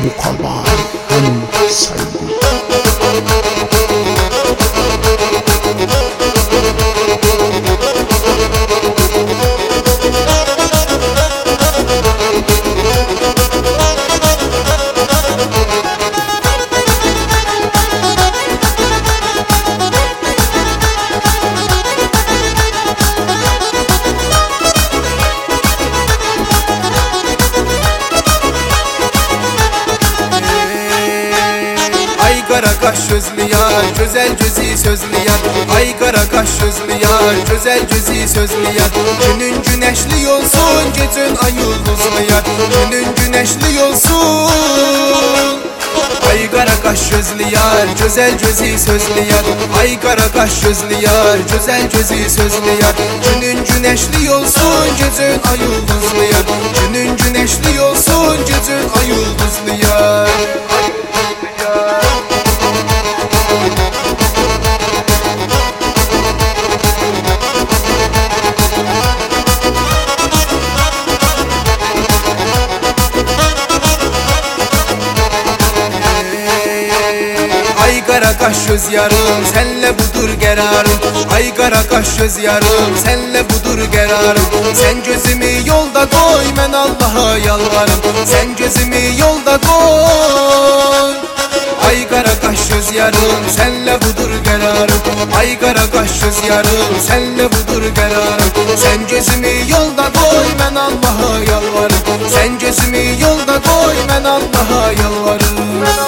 mukabbar hem saygı. Kara kaş gözlü yar, güzel gözü sözlü yar. Ay kara kaş gözlü yar, güzel gözü sözlü yar. Günün güneşli olsun, gecen ay yıldızlı yar. Günün güneşli olsun. Ay kara kaş gözlü yar, güzel gözü sözlü yar. Ay kara kaş gözlü yar, güzel gözü sözlü yar. Günün güneşli olsun, gecen ay yıldızlı yar. Günün güneşli olsun, gecen ay yıldızlı yar. Ay kara kaş göz yarım, senle budur kararım. Ay kara kaş göz yarım, senle budur kararım. Sen gözümü yolda koy, ben Allah'a yalvarım. Sen gözümü yolda koy. Ay kara kaş göz yarım, senle budur kararım. Ay kara kaş göz yarım, senle budur kararım. Sen gözümü yolda koy, ben Allah'a yalvarım. Sen gözümü yolda koy, ben Allah'a yalvarım.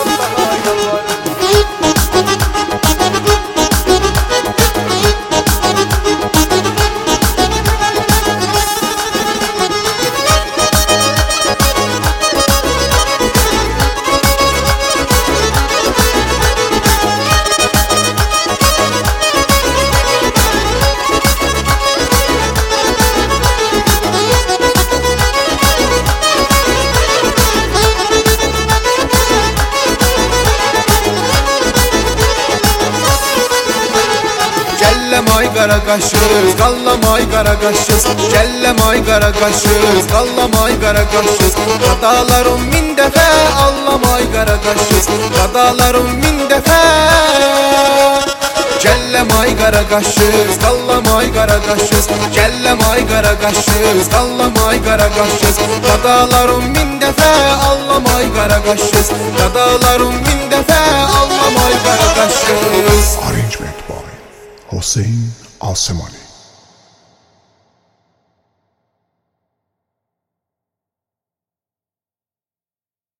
Ay kara kaşız, kallamay kara kaşız. Kellemay kara kaşız, kallamay kara kaşız. Hatalarım min defa, allamay kara kaşız. Hatalarım min defa. Kellemay kara kaşız, kallamay kara kaşız. Kellemay kara kaşız, kallamay kara kaşız. Hatalarım min defa, allamay kara kaşız. Hatalarım min defa, allamay kara kaşız. Arrangement by Hossein Alsemani.